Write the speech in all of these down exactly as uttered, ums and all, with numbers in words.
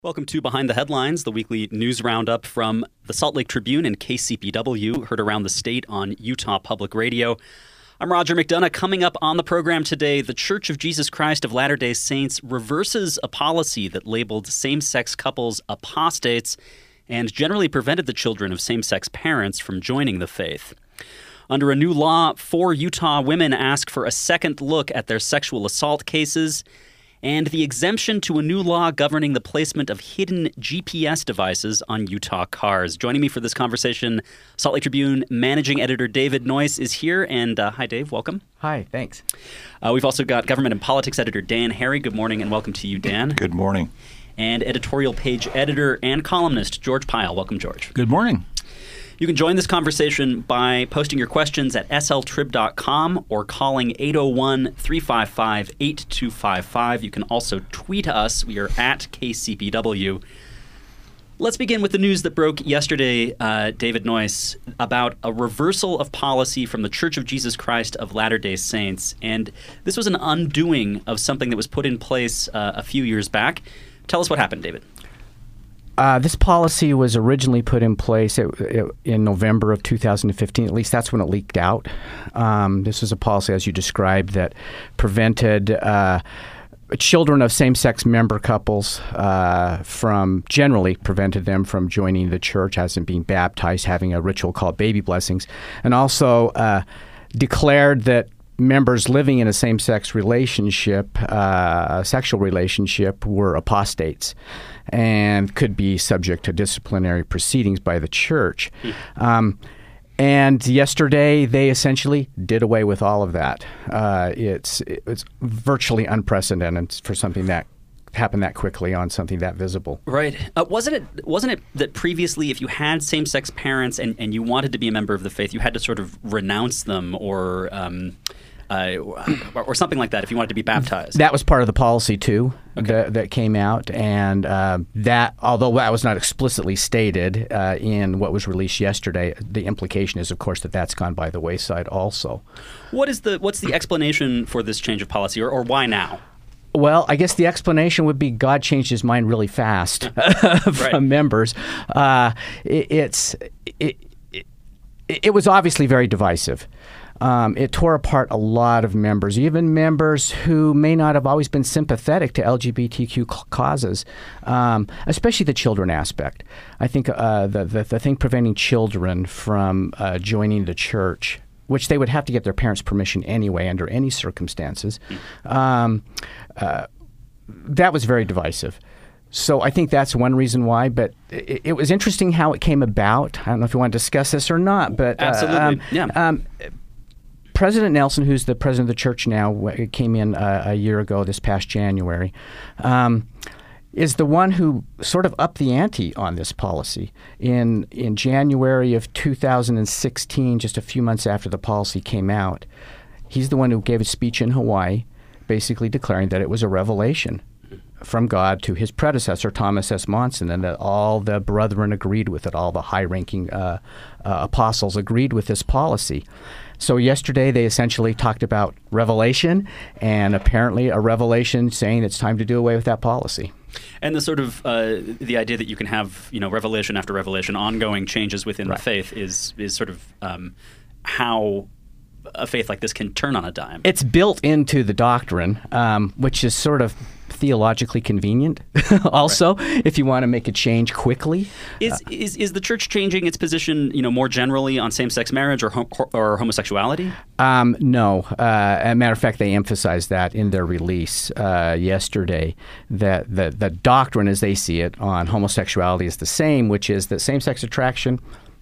Welcome to Behind the Headlines, the weekly news roundup from the Salt Lake Tribune and K C P W, heard around the state on Utah Public Radio. I'm Roger McDonough. Coming up on the program today, the Church of Jesus Christ of Latter-day Saints reverses a policy that labeled same-sex couples apostates and generally prevented the children of same-sex parents from joining the faith. Under a new law, four Utah women ask for a second look at their sexual assault cases, and the exemption to a new law governing the placement of hidden G P S devices on Utah cars. Joining me for this conversation, Salt Lake Tribune managing editor David Noyce is here. And uh, hi, Dave. Welcome. Hi. Thanks. Uh, we've also got government and politics editor Dan Harry. Good morning and welcome to you, Dan. Good morning. And editorial page editor and columnist George Pyle. Welcome, George. Good morning. You can join this conversation by posting your questions at s l trib dot com or calling eight oh one, three five five, eight two five five. You can also tweet us. We are at K C P W. Let's begin with the news that broke yesterday, uh, David Noyce, about a reversal of policy from the Church of Jesus Christ of Latter-day Saints. And this was an undoing of something that was put in place uh, a few years back. Tell us what happened, David. Uh, this policy was originally put in place it, it, in November of two thousand fifteen. At least that's when it leaked out. Um, this was a policy, as you described, that prevented uh, children of same-sex member couples uh, from, generally prevented them from joining the church, as in being baptized, having a ritual called baby blessings, and also uh, declared that members living in a same-sex relationship, uh, a sexual relationship, were apostates and could be subject to disciplinary proceedings by the church. Um, and yesterday, they essentially did away with all of that. Uh, it's it's virtually unprecedented for something that happened that quickly on something that visible. Right. Uh, wasn't it Wasn't it that previously, if you had same-sex parents and, and you wanted to be a member of the faith, you had to sort of renounce them or um, uh, or, or something like that if you wanted to be baptized? That was part of the policy, too, okay. that, that came out. And uh, that, although that was not explicitly stated uh, in what was released yesterday, the implication is, of course, that that's gone by the wayside also. What is the What's the explanation for this change of policy, or, or why now? Well, I guess the explanation would be God changed his mind really fast from right. members. Uh, it, it's it, it, it was obviously very divisive. Um, it tore apart a lot of members, even members who may not have always been sympathetic to L G B T Q causes, um, especially the children aspect. I think uh, the, the the thing preventing children from uh, joining the church, which they would have to get their parents' permission anyway under any circumstances, um, uh, that was very divisive. So I think that's one reason why, but it, it was interesting how it came about. I don't know if you want to discuss this or not, but uh, Absolutely. Um, yeah. Um, President Nelson, who's the president of the church now, came in uh, a year ago this past January, um, is the one who sort of upped the ante on this policy. In in January of two thousand sixteen, just a few months after the policy came out, he's the one who gave a speech in Hawaii basically declaring that it was a revelation from God to his predecessor, Thomas S. Monson, and that all the brethren agreed with it, all the high-ranking uh, uh, apostles agreed with this policy. So yesterday they essentially talked about revelation, and apparently a revelation saying it's time to do away with that policy. And the sort of uh, the idea that you can have, you know, revelation after revelation, ongoing changes within right. the faith is is sort of um, how a faith like this can turn on a dime. It's built into the doctrine, um, which is sort of theologically convenient also, right. if you want to make a change quickly. Is, uh, is is the church changing its position, you know, more generally on same-sex marriage or hom- or homosexuality? Um, no. Uh, as a matter of fact, they emphasized that in their release uh, yesterday, that the, the doctrine as they see it on homosexuality is the same, which is that same-sex attraction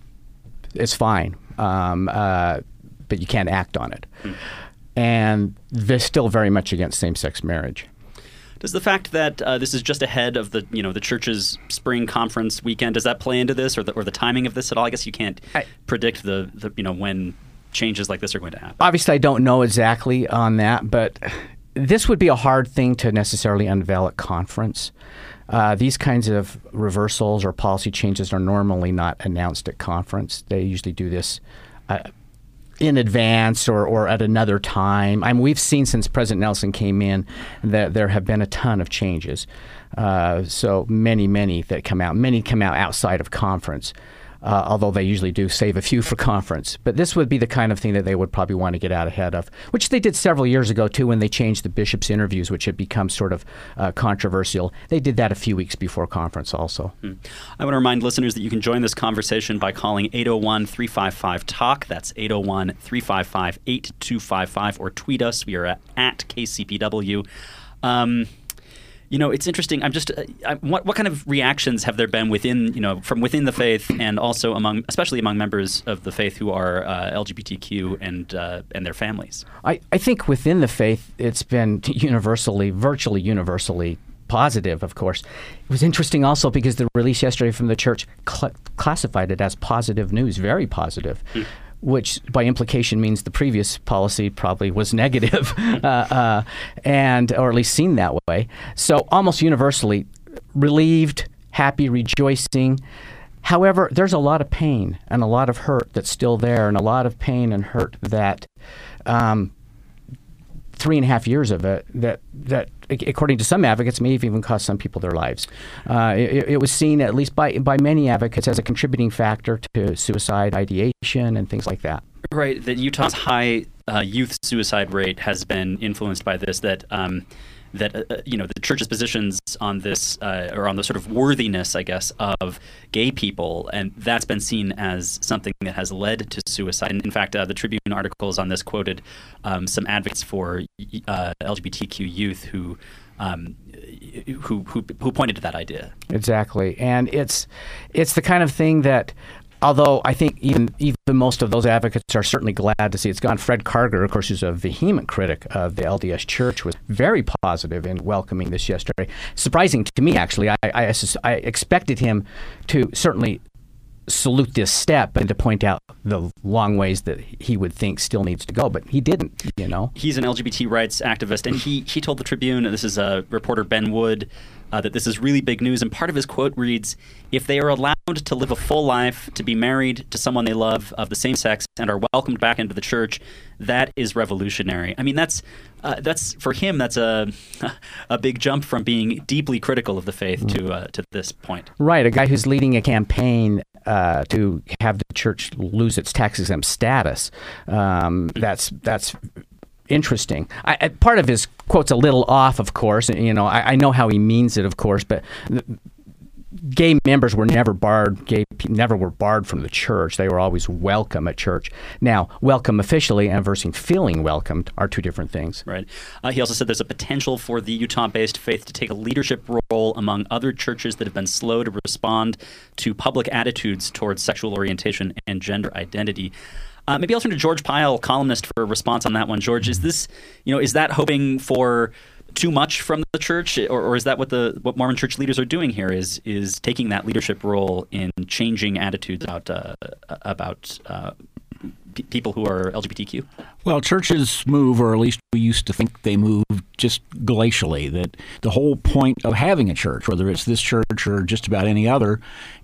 is fine, um, uh, but you can't act on it. Mm. And they're still very much against same-sex marriage. Does the fact that uh, this is just ahead of the, you know, the church's spring conference weekend, does that play into this, or the or the timing of this at all? I guess you can't I, predict the, the, you know, when changes like this are going to happen. Obviously, I don't know exactly on that, but this would be a hard thing to necessarily unveil at conference. Uh, these kinds of reversals or policy changes are normally not announced at conference. They usually do this. Uh, in advance or, or at another time. I mean, we've seen since President Nelson came in that there have been a ton of changes. Uh, so many, many that come out. Many come out outside of conference, uh, although they usually do save a few for conference. But this would be the kind of thing that they would probably want to get out ahead of, which they did several years ago, too, when they changed the bishops' interviews, which had become sort of uh, controversial. They did that a few weeks before conference also. Hmm. I want to remind listeners that you can join this conversation by calling eight oh one, three five five, talk. That's eight oh one, three five five, eight two five five, or tweet us. We are at, at K C P W. Um, You know, it's interesting. I'm just, uh, I, what what kind of reactions have there been within, you know, from within the faith, and also among, especially among members of the faith who are uh, L G B T Q and uh, and their families? I, I think within the faith, it's been universally, virtually universally positive, of course. It was interesting also because the release yesterday from the church cl- classified it as positive news, very positive. Mm. Which by implication means the previous policy probably was negative, uh, uh, and or at least seen that way. So almost universally relieved, happy, rejoicing. However, there's a lot of pain and a lot of hurt that's still there, and a lot of pain and hurt that um, three and a half years of it that that according to some advocates may have even cost some people their lives. Uh, it, it was seen, at least by by many advocates, as a contributing factor to suicide ideation and things like that. Right. That Utah's high uh, youth suicide rate has been influenced by this. That um, that uh, you know the church's positions on this uh, or on the sort of worthiness, I guess, of gay people, and that's been seen as something that has led to suicide. And in fact, uh, the Tribune articles on this quoted um, some advocates for uh, L G B T Q youth who. Um, who, who who pointed to that idea. Exactly, and it's it's the kind of thing that, although I think even even most of those advocates are certainly glad to see it's gone. Fred Karger, of course, who's a vehement critic of the L D S Church, was very positive in welcoming this yesterday. Surprising to me, actually. I I, I expected him to certainly salute this step and to point out the long ways that he would think still needs to go, but he didn't, you know. He's an L G B T rights activist, and he, he told the Tribune, this is a reporter Ben Wood, uh, that this is really big news, and part of his quote reads, "If they are allowed to live a full life, to be married to someone they love of the same sex, and are welcomed back into the church, that is revolutionary." I mean, that's uh, that's for him, that's a a big jump from being deeply critical of the faith to uh, to this point. Right, a guy who's leading a campaign uh, to have the church lose its tax exempt status. Um, that's that's. Interesting. I, I, part of his quote's a little off, of course. You know, I, I know how he means it, of course, but th- gay members were never barred. Gay people never were barred from the church. They were always welcome at church. Now, welcome officially and versus feeling welcomed are two different things. Right. Uh, he also said there's a potential for the Utah-based faith to take a leadership role among other churches that have been slow to respond to public attitudes towards sexual orientation and gender identity. Uh, maybe I'll turn to George Pyle, columnist, for a response on that one. George, is this, you know, is that hoping for too much from the church, or, or is that what the what Mormon church leaders are doing here? Is is taking that leadership role in changing attitudes about uh, about uh, p- people who are L G B T Q? Well, churches move, or at least we used to think they moved, just glacially. That the whole point of having a church, whether it's this church or just about any other,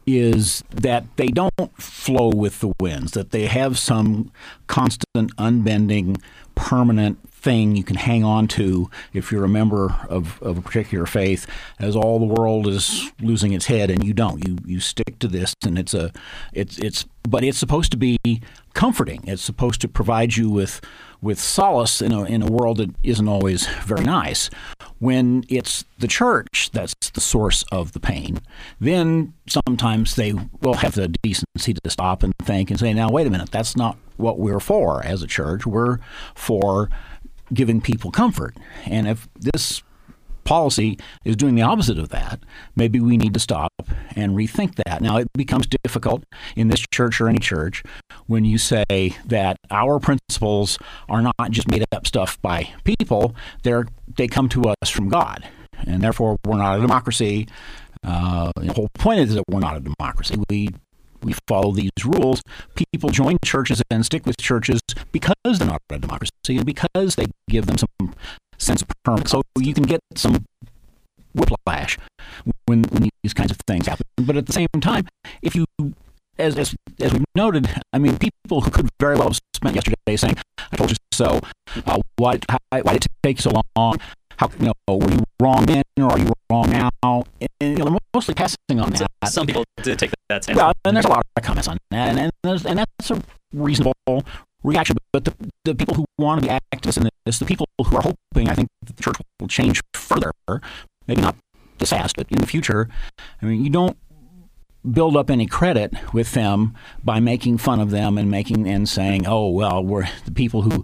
is that they don't flow with the winds, that they have some constant, unbending, permanent thing you can hang on to if you're a member of, of a particular faith, as all the world is losing its head, and you don't. You you stick to this, and it's a it's it's but it's supposed to be comforting. It's supposed to provide you with with solace in a in a world that isn't always very nice. When it's the church that's the source of the pain, then sometimes they will have the decency to stop and think and say, now, wait a minute, that's not what we're for as a church. We're for giving people comfort. And if this policy is doing the opposite of that, maybe we need to stop and rethink that. Now, it becomes difficult in this church or any church when you say that our principles are not just made up stuff by people, they're they come to us from God, and therefore we're not a democracy. Uh, the whole point is that we're not a democracy. We we follow these rules. People join churches and stick with churches because they're not a democracy and because they give them some sense of permanence. So you can get some whiplash when, when these kinds of things happen. But at the same time, if you as, as as we noted, I mean, people who could very well have spent yesterday saying, "I told you so." Uh, why, how, why did it take so long? How, you know, were you wrong then, or are you wrong now? And, you know, they're mostly passing on that. Some people did take that stance. Well, and there's a lot of comments on that, and and, there's, and that's a reasonable reaction. But the the people who want to be activists in this, the people who are hoping, I think, that the church will change further, maybe not this fast, but in the future. I mean, you don't build up any credit with them by making fun of them and making and saying, "Oh, well, we're the people who."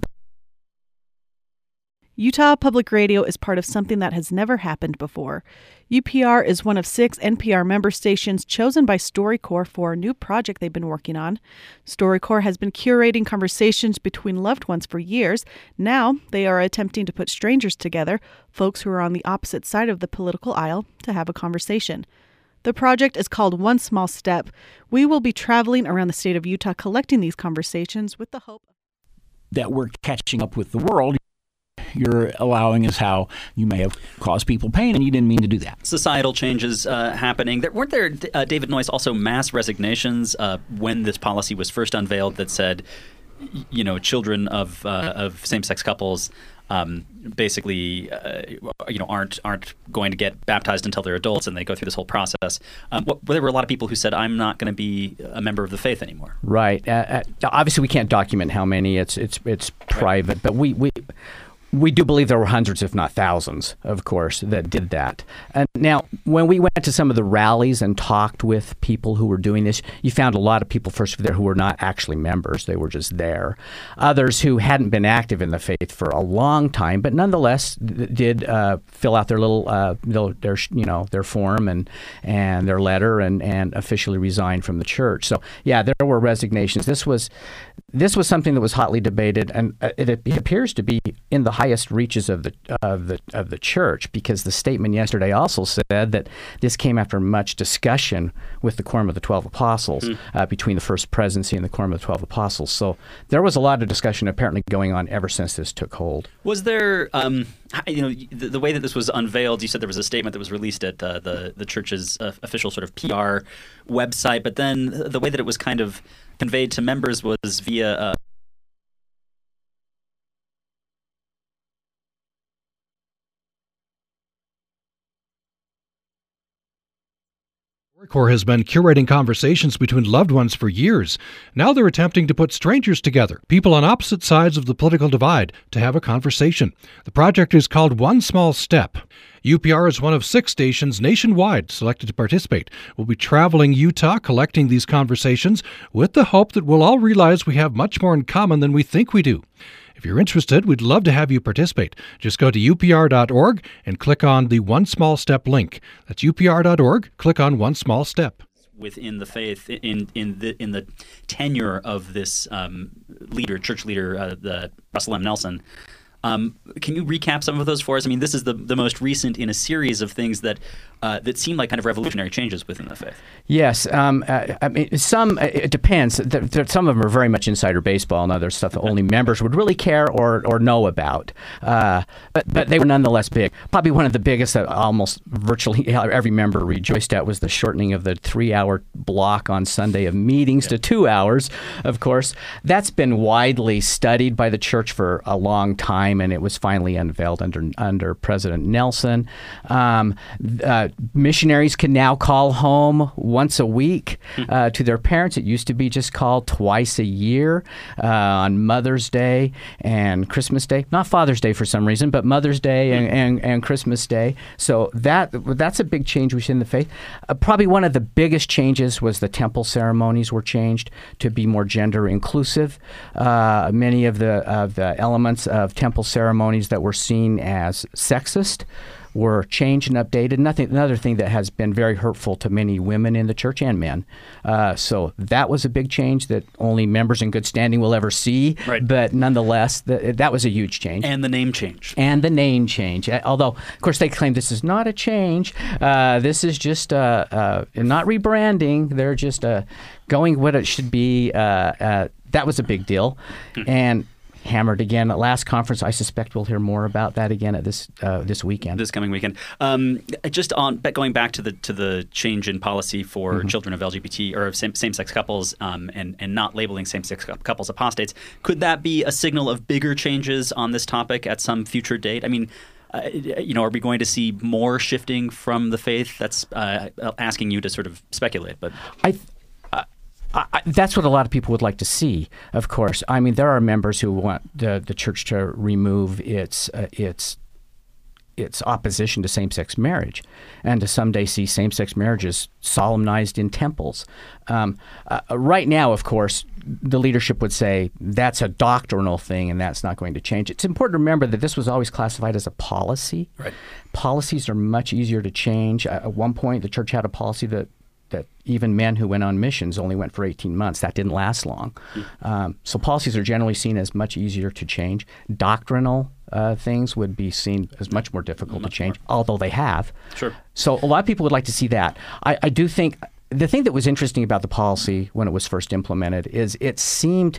Utah Public Radio is part of something that has never happened before. U P R is one of six N P R member stations chosen by StoryCorps for a new project they've been working on. StoryCorps has been curating conversations between loved ones for years. Now they are attempting to put strangers together, folks who are on the opposite side of the political aisle, to have a conversation. The project is called One Small Step. We will be traveling around the state of Utah collecting these conversations with the hope that we're catching up with the world. You're allowing is how you may have caused people pain, and you didn't mean to do that. Societal changes uh, happening. There, weren't there, uh, David Noyce, also mass resignations uh, when this policy was first unveiled that said, you know, children of uh, of same-sex couples um, basically, uh, you know, aren't aren't going to get baptized until they're adults, and they go through this whole process. Um, well, there were a lot of people who said, "I'm not going to be a member of the faith anymore." Right. Uh, uh, obviously, we can't document how many. It's it's it's private, right. but we we. We do believe there were hundreds, if not thousands, of course, that did that. And now, when we went to some of the rallies and talked with people who were doing this, you found a lot of people first there who were not actually members. They were just there. Others who hadn't been active in the faith for a long time, but nonetheless did uh, fill out their little, uh, their you know, their form and and their letter and and officially resigned from the church. So yeah, there were resignations. This was this was something that was hotly debated, and it, it appears to be in the highest reaches of the of the of the church, because the statement yesterday also said that this came after much discussion with the Quorum of the Twelve Apostles, mm. uh, between the First Presidency and the Quorum of the Twelve Apostles. So there was a lot of discussion apparently going on ever since this took hold. Was there, um, you know, the, the way that this was unveiled? You said there was a statement that was released at uh, the the church's uh, official sort of P R website, but then the way that it was kind of conveyed to members was via uh, StoryCorps has been curating conversations between loved ones for years. Now they're attempting to put strangers together, people on opposite sides of the political divide, to have a conversation. The project is called One Small Step. U P R is one of six stations nationwide selected to participate. We'll be traveling Utah collecting these conversations with the hope that we'll all realize we have much more in common than we think we do. If you're interested, we'd love to have you participate. Just go to U P R dot org and click on the One Small Step link. That's U P R dot org. Click on One Small Step. Within the faith, in in the in the tenure of this um, leader, church leader, uh, the Russell M. Nelson. Um, can you recap some of those for us? I mean, this is the, the most recent in a series of things that uh, that seem like kind of revolutionary changes within the faith. Yes. Um, uh, I mean, some, it depends. There, there, some of them are very much insider baseball and other stuff that only members would really care or, or know about. Uh, but, but they were nonetheless big. Probably one of the biggest that almost virtually every member rejoiced at was the shortening of the three-hour block on Sunday of meetings yeah. to two hours, of course. That's been widely studied by the church for a long time, and it was finally unveiled under under President Nelson. Um, uh, missionaries can now call home once a week uh, to their parents. It used to be just called twice a year uh, on Mother's Day and Christmas Day. Not Father's Day for some reason, but Mother's Day and, and, and Christmas Day. So that that's a big change within the faith. Uh, probably one of the biggest changes was the temple ceremonies were changed to be more gender inclusive. Uh, many of the, of the elements of temple ceremonies that were seen as sexist were changed and updated. Nothing, another thing that has been very hurtful to many women in the church and men. Uh, so that was a big change that only members in good standing will ever see. Right. But nonetheless, the, that was a huge change. And the name change. And the name change. Although, of course, they claim this is not a change. Uh, this is just uh, uh, not rebranding. They're just uh, going what it should be. Uh, uh, that was a big deal. Mm-hmm. And hammered again at last conference. I suspect we'll hear more about that again at this uh, this weekend. This coming weekend. Um, just on going back to the to the change in policy for mm-hmm. children of L G B T or of same, same-sex couples um, and, and not labeling same-sex couples apostates, could that be a signal of bigger changes on this topic at some future date? I mean, uh, you know, are we going to see more shifting from the faith? That's uh, asking you to sort of speculate. But I. Th- I, that's what a lot of people would like to see, of course. I mean, there are members who want the, the church to remove its uh, its its opposition to same-sex marriage and to someday see same-sex marriages solemnized in temples. Um, uh, right now, of course, the leadership would say that's a doctrinal thing and that's not going to change. It's important to remember that this was always classified as a policy. Right. Policies are much easier to change. Uh, at one point, the church had a policy that that even men who went on missions only went for eighteen months. That didn't last long. Mm. Um, so policies are generally seen as much easier to change. Doctrinal uh, things would be seen as much more difficult much to change, more. although they have. Sure. So a lot of people would like to see that. I, I do think the thing that was interesting about the policy when it was first implemented is it seemed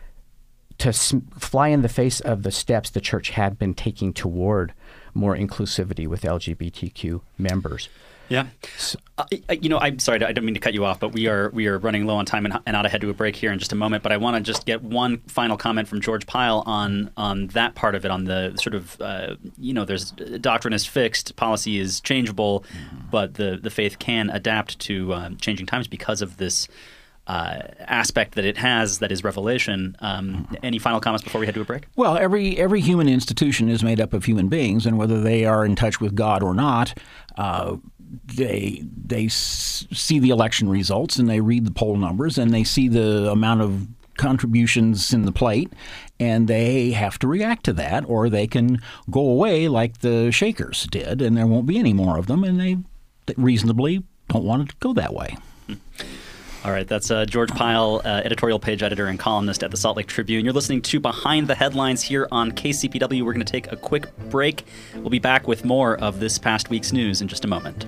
to sm- fly in the face of the steps the church had been taking toward more inclusivity with L G B T Q members. Yeah. Uh, you know, I'm sorry, I don't mean to cut you off, but we are we are running low on time and, and ought to head to a break here in just a moment. But I want to just get one final comment from George Pyle on on that part of it, on the sort of, uh, you know, there's doctrine is fixed, policy is changeable, mm-hmm. but the, the faith can adapt to um, changing times because of this uh, aspect that it has that is revelation. Um, mm-hmm. Any final comments before we head to a break? Well, every every human institution is made up of human beings, and whether they are in touch with God or not, uh, they they s- see the election results and they read the poll numbers and they see the amount of contributions in the plate, and they have to react to that, or they can go away like the Shakers did, and there won't be any more of them, and they reasonably don't want it to go that way. Hmm. All right, that's uh, George Pyle, uh, editorial page editor and columnist at the Salt Lake Tribune. You're listening to Behind the Headlines here on K C P W. We're going to take a quick break. We'll be back with more of this past week's news in just a moment.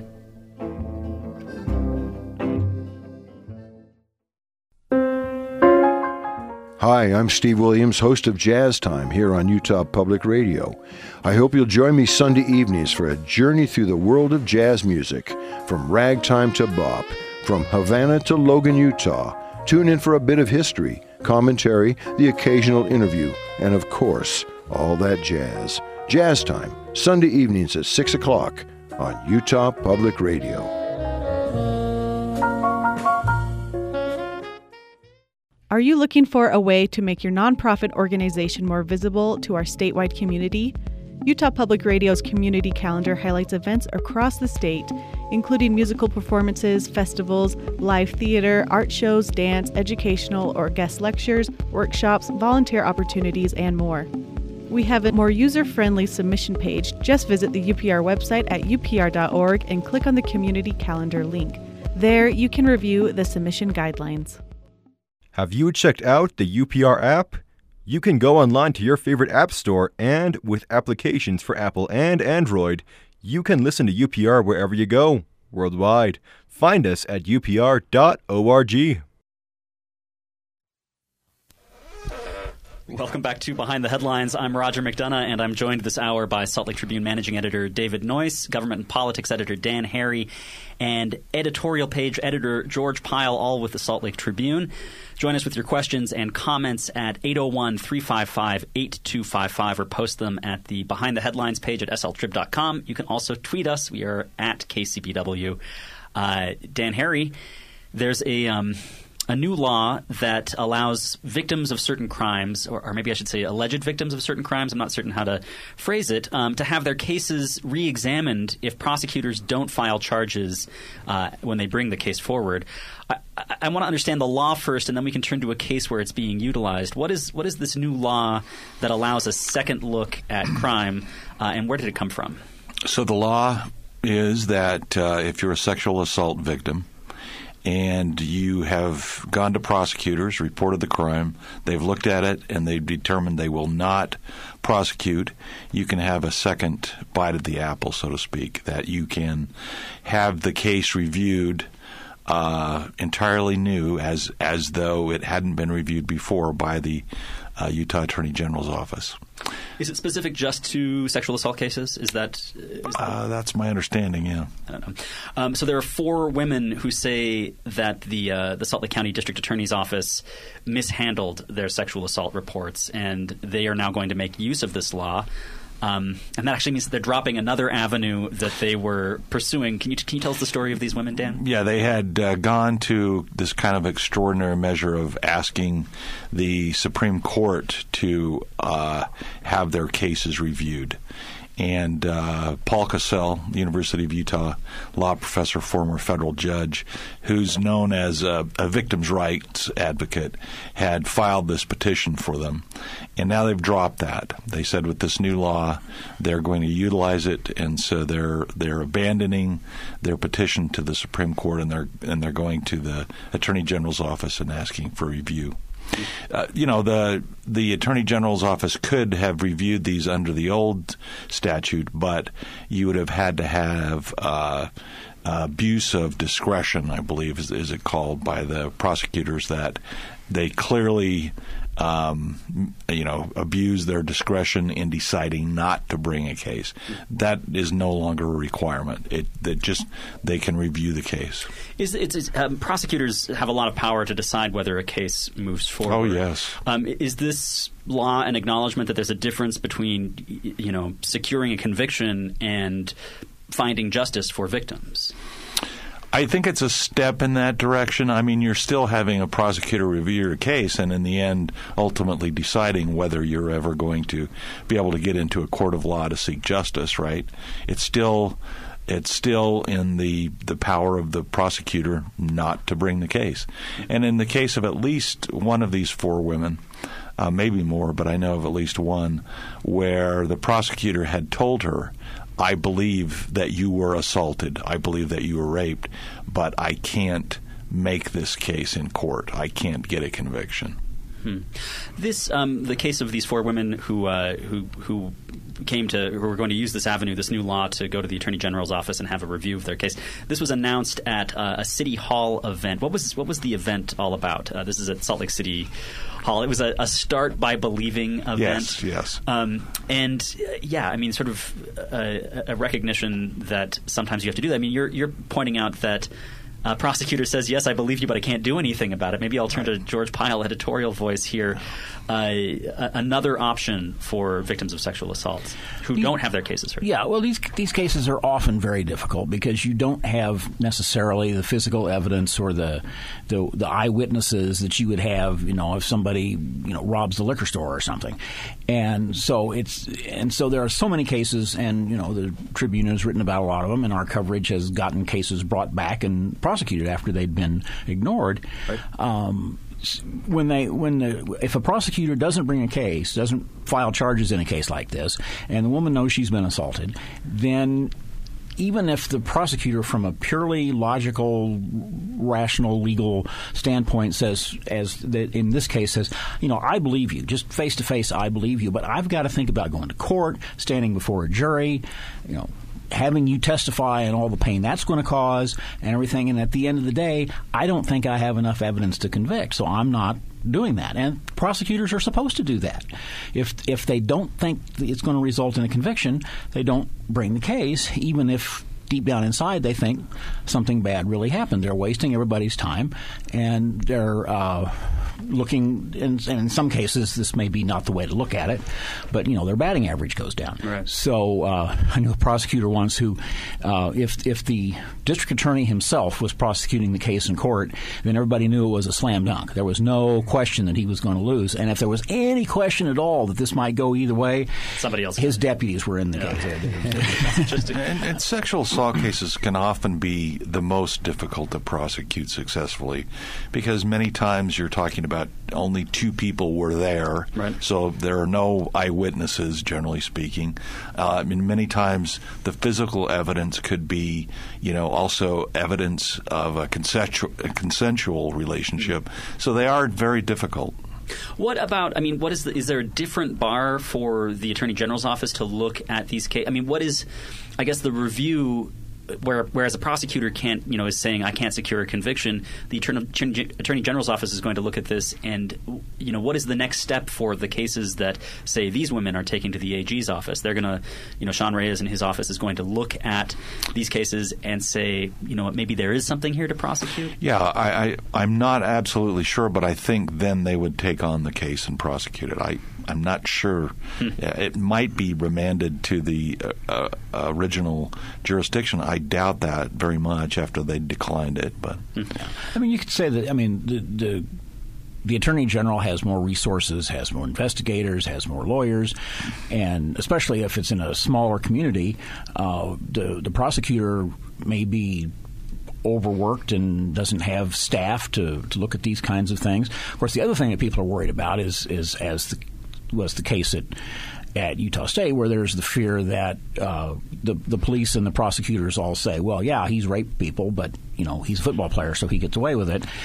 Hi, I'm Steve Williams, host of Jazz Time here on Utah Public Radio. I hope you'll join me Sunday evenings for a journey through the world of jazz music, from ragtime to bop, from Havana to Logan, Utah. Tune in for a bit of history, commentary, the occasional interview, and of course, all that jazz. Jazz Time, Sunday evenings at six o'clock on Utah Public Radio. Are you looking for a way to make your nonprofit organization more visible to our statewide community? Utah Public Radio's community calendar highlights events across the state, including musical performances, festivals, live theater, art shows, dance, educational or guest lectures, workshops, volunteer opportunities, and more. We have a more user-friendly submission page. Just visit the U P R website at U P R dot org and click on the community calendar link. There, you can review the submission guidelines. Have you checked out the U P R app? You can go online to your favorite app store, and with applications for Apple and Android, you can listen to U P R wherever you go, worldwide. Find us at U P R dot org. Welcome back to Behind the Headlines. I'm Roger McDonough, and I'm joined this hour by Salt Lake Tribune Managing Editor David Noyce, Government and Politics Editor Dan Harry, and Editorial Page Editor George Pyle, all with the Salt Lake Tribune. Join us with your questions and comments at eight oh one, three five five, eight two five five or post them at the Behind the Headlines page at S L trib dot com. You can also tweet us. We are at K C P W. Uh, Dan Harry, there's a... Um, A new law that allows victims of certain crimes, or, or maybe I should say alleged victims of certain crimes, I'm not certain how to phrase it, um, to have their cases re-examined if prosecutors don't file charges uh, when they bring the case forward. I, I, I want to understand the law first, and then we can turn to a case where it's being utilized. What is what is this new law that allows a second look at crime, uh, and where did it come from? So the law is that uh, if you're a sexual assault victim, and you have gone to prosecutors, reported the crime, they've looked at it, and they've determined they will not prosecute, you can have a second bite at the apple, so to speak, that you can have the case reviewed uh, entirely new, as as though it hadn't been reviewed before by the uh, Utah Attorney General's office. Is it specific just to sexual assault cases? Is that? Is that uh, that's my understanding. Yeah. I don't know. Um, so there are four women who say that the uh, the Salt Lake County District Attorney's Office mishandled their sexual assault reports, and they are now going to make use of this law. Um, and that actually means that they're dropping another avenue that they were pursuing. Can you can you tell us the story of these women, Dan? Yeah, they had uh, gone to this kind of extraordinary measure of asking the Supreme Court to uh, have their cases reviewed. And uh, Paul Cassell, the University of Utah law professor, former federal judge, who's known as a, a victim's rights advocate, had filed this petition for them. And now they've dropped that. They said with this new law, they're going to utilize it, and so they're they're abandoning their petition to the Supreme Court, and they're and they're going to the Attorney General's office and asking for review. Uh, you know, the the Attorney General's office could have reviewed these under the old statute, but you would have had to have uh, abuse of discretion, I believe, is, is it called, by the prosecutors, that they clearly Um, you know, abuse their discretion in deciding not to bring a case. That is no longer a requirement. It that just they can review the case. Is it's, it's um, prosecutors have a lot of power to decide whether a case moves forward. Oh yes. Um, is this law an acknowledgement that there's a difference between, you know, securing a conviction and finding justice for victims? I think it's a step in that direction. I mean, you're still having a prosecutor review your case and in the end ultimately deciding whether you're ever going to be able to get into a court of law to seek justice, right? It's still it's still in the, the power of the prosecutor not to bring the case. And in the case of at least one of these four women, uh, maybe more, but I know of at least one, where the prosecutor had told her, I believe that you were assaulted. I believe that you were raped, but I can't make this case in court. I can't get a conviction. Hmm. This, um, the case of these four women who uh, who who came to, who were going to use this avenue, this new law, to go to the Attorney General's office and have a review of their case. This was announced at uh, a City Hall event. What was what was the event all about? Uh, this is at Salt Lake City Hall. It was a, a Start by Believing event. Yes, yes. Um, and uh, yeah, I mean, sort of a, a recognition that sometimes you have to do that. I mean, you're you're pointing out that a uh, prosecutor says, yes, I believe you, but I can't do anything about it. Maybe I'll turn to George Pyle, editorial voice here. Uh, another option for victims of sexual assault who don't have their cases heard. Yeah, well, these these cases are often very difficult because you don't have necessarily the physical evidence or the the, the eyewitnesses that you would have, you know, if somebody, you know, robs the liquor store or something. And so it's and so there are so many cases, and you know, the Tribune has written about a lot of them, and our coverage has gotten cases brought back and prosecuted after they'd been ignored. Right. Um, When they, when the, if a prosecutor doesn't bring a case, doesn't file charges in a case like this, and the woman knows she's been assaulted, then even if the prosecutor, from a purely logical, rational, legal standpoint, says, as that in this case says, you know, I believe you, just face to face, I believe you, but I've got to think about going to court, standing before a jury, you know, having you testify and all the pain that's going to cause and everything. And at the end of the day, I don't think I have enough evidence to convict, so I'm not doing that. And prosecutors are supposed to do that. If if they don't think it's going to result in a conviction, they don't bring the case, even if deep down inside they think something bad really happened. They're wasting everybody's time, and they're uh, looking, in, and in some cases this may be not the way to look at it, but, you know, their batting average goes down. Right. So uh, I knew a prosecutor once who, uh, if if the district attorney himself was prosecuting the case in court, then everybody knew it was a slam dunk. There was no question that he was going to lose. And if there was any question at all that this might go either way, somebody else, his deputies were in the yeah. case. and, and sexual assault cases can often be the most difficult to prosecute successfully because many times you're talking about only two people were there, right. So there are no eyewitnesses, generally speaking. Uh, I mean, many times the physical evidence could be, you know, also evidence of a consensual, a consensual relationship. So they are very difficult. What about, I mean, what is the, is there a different bar for the Attorney General's office to look at these cases? I mean, what is, I guess the review where, whereas a prosecutor can't, you know, is saying I can't secure a conviction, the Attorney, Attorney General's office is going to look at this and, you know, what is the next step for the cases that, say, these women are taking to the A G's office? They're going to, you know, Sean Reyes and his office is going to look at these cases and say, you know, maybe there is something here to prosecute? Yeah, I, I, I'm not absolutely sure, but I think then they would take on the case and prosecute it. I, I'm not sure. Hmm. It might be remanded to the uh, uh, original jurisdiction. I doubt that very much after they declined it. But hmm. I mean, you could say that. I mean, the, the the Attorney General has more resources, has more investigators, has more lawyers, and especially if it's in a smaller community, uh, the the prosecutor may be overworked and doesn't have staff to, to look at these kinds of things. Of course, the other thing that people are worried about is is as the was the case at at Utah State, where there's the fear that uh, the the police and the prosecutors all say, well, yeah, he's raped people, but you know he's a football player, so he gets away with it,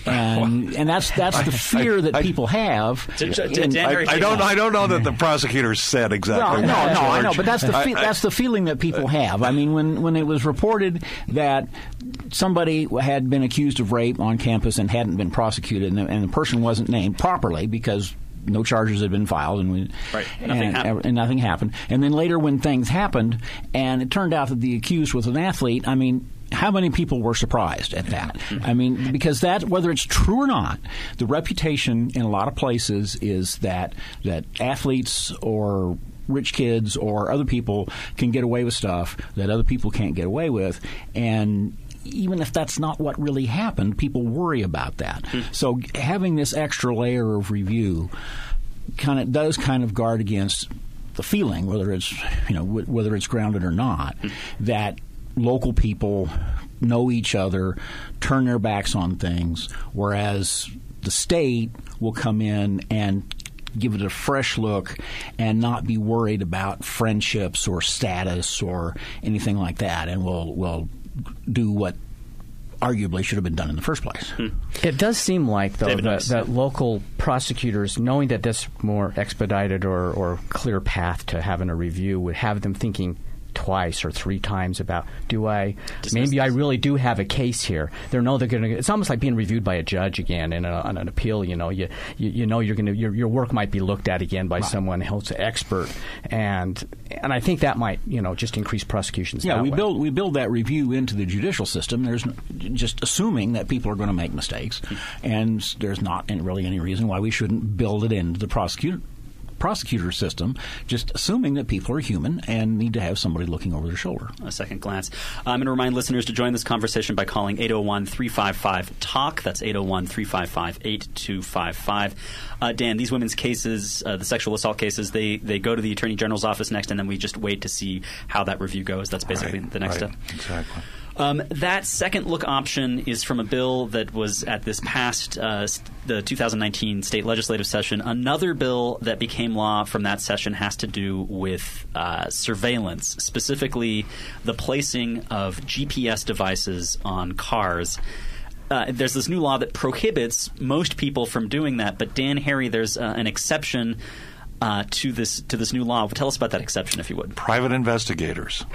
and and that's that's the fear that people have. And I, I don't I don't know that the prosecutors said exactly. No, that, no, no, George. I know, but that's the fe- I, I, that's the feeling that people have. I mean, when when it was reported that somebody had been accused of rape on campus and hadn't been prosecuted, and the, and the person wasn't named properly because no charges had been filed, and, we, right. nothing and, happened. and nothing happened. And then later, when things happened, and it turned out that the accused was an athlete, I mean, how many people were surprised at that? I mean, because that, whether it's true or not, the reputation in a lot of places is that that athletes or rich kids or other people can get away with stuff that other people can't get away with, and even if that's not what really happened, people worry about that. Mm-hmm. So having this extra layer of review kind of does kind of guard against the feeling, whether it's you know w- whether it's grounded or not, mm-hmm. that local people know each other, turn their backs on things, whereas the state will come in and give it a fresh look and not be worried about friendships or status or anything like that, and will will do what arguably should have been done in the first place. Hmm. It does seem like, though, that, that local prosecutors, knowing that this more expedited or, or clear path to having a review, would have them thinking twice or three times about, do I Dismiss maybe this. I really do have a case here. They know they're going to. It's almost like being reviewed by a judge again in a, on an appeal. You know, you you, you know you're going to your your work might be looked at again by right. someone else expert, and and I think that might you know just increase prosecutions. Yeah, that we way. build we build that review into the judicial system. There's just assuming that people are going to make mistakes, and there's not really any reason why we shouldn't build it into the prosecutor. prosecutor system, just assuming that people are human and need to have somebody looking over their shoulder. A second glance. I'm going to remind listeners to join this conversation by calling eight oh one, three five five, talk. That's eight oh one, three five five, eight two five five. Uh, Dan, these women's cases, uh, the sexual assault cases, they, they go to the Attorney General's office next, and then we just wait to see how that review goes. That's basically right, the next right, step. Exactly. Um, that second look option is from a bill that was at this past uh, the two thousand nineteen state legislative session. Another bill that became law from that session has to do with uh, surveillance, specifically the placing of G P S devices on cars. Uh, there's this new law that prohibits most people from doing that, but Dan, Harry, there's uh, an exception uh, to this to this new law. Tell us about that exception, if you would. Private investigators.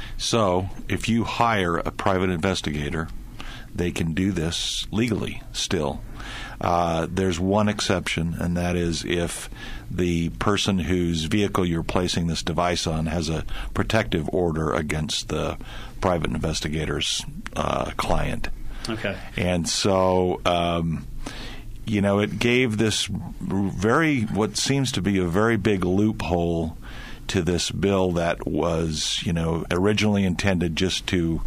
So if you hire a private investigator, they can do this legally still. Uh, there's one exception, and that is if the person whose vehicle you're placing this device on has a protective order against the private investigator's uh, client. Okay. And so, um, you know, it gave this very, what seems to be a very big loophole to this bill that was, you know, originally intended just to